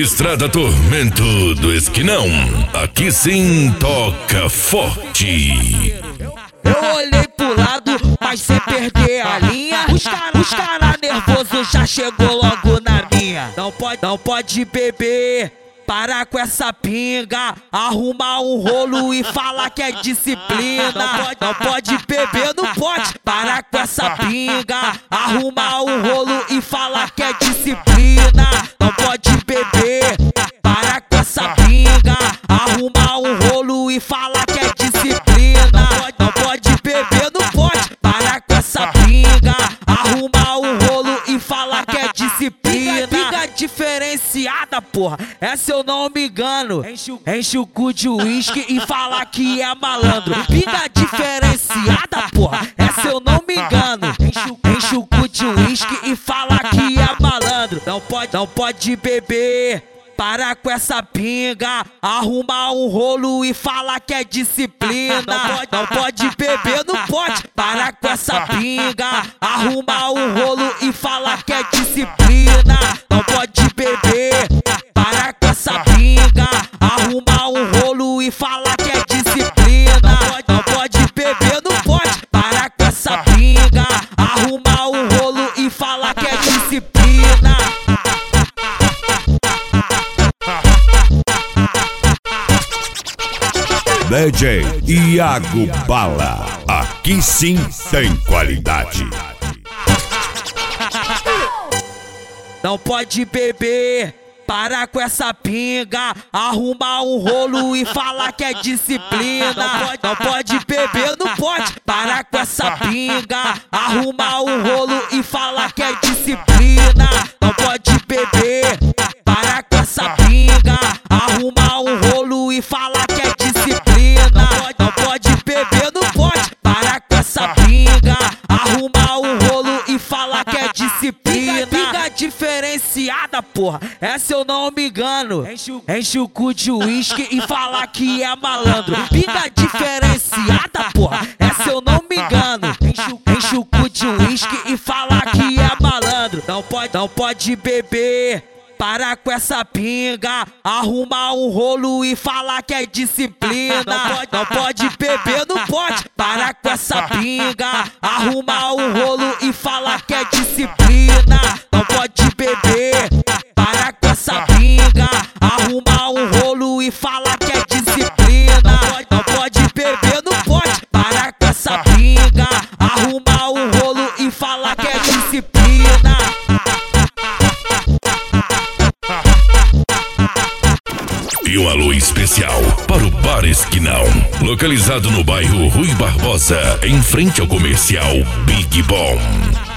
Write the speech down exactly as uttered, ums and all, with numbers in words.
Estrada Tormento do Esquinão, aqui sim toca forte. Eu olhei pro lado, mas sem perder a linha. Os cara, os cara nervoso já chegou logo na minha. Não pode, não pode beber, para com essa pinga. Arrumar um rolo e falar que é disciplina. Não pode, não pode beber, não pode, para com essa pinga. Arrumar um rolo e falar que é disciplina. Não pode beber, para com essa pinga. Arrumar um rolo e falar que é disciplina. Não pode beber, não pode, para com essa pinga. Arrumar um rolo e falar que é disciplina. Pinga diferenciada, porra, essa eu não me engano. Enche, enche o cu de uísque e fala que é malandro. Pinga diferenciada, porra, essa eu não me engano. Enche, enche o cu de uísque e fala que é malandro. Não pode, não pode beber, para com essa pinga. Arrumar um rolo e falar que é disciplina. Não pode, não pode beber, não pode, para com essa pinga. Arrumar um rolo e falar que é disciplina. Não pode beber, para com essa pinga. Arrumar um rolo e falar que é disciplina. Não pode beber, não pode, para com essa pinga. Arrumar um rolo e falar que é disciplina. D J Iago Bala, aqui sim tem qualidade. Não pode beber, para com essa pinga. Arrumar um rolo e falar que é disciplina. Não pode, não pode beber, não pode, para com essa pinga. Arrumar um rolo e falar que é disciplina. Não pode beber, para com essa pinga. Arrumar um rolo e falar que é disciplina. Não pode beber, não pode, para com essa pinga. Arrumar um rolo e falar que é disciplina. Pinga diferenciada, porra, essa eu não me engano. Enche o, enche o cu de uísque e falar que é malandro. Pinga diferenciada, porra, essa eu não me engano. Enche o, enche o cu de uísque e falar que é malandro. Não pode, não pode beber, para com essa pinga. Arrumar um rolo e falar que é disciplina. Não pode, não pode beber, não pode, para com essa pinga. Arrumar um rolo e falar que é disciplina. Não pode beber, para com essa pinga. Arrumar um rolo e falar que é disciplina. Não pode beber, não pode, para com essa pinga. Arrumar um rolo e falar que é disciplina. E um alô especial para o Bar Esquinão, localizado no bairro Rui Barbosa, em frente ao comercial Big Bom.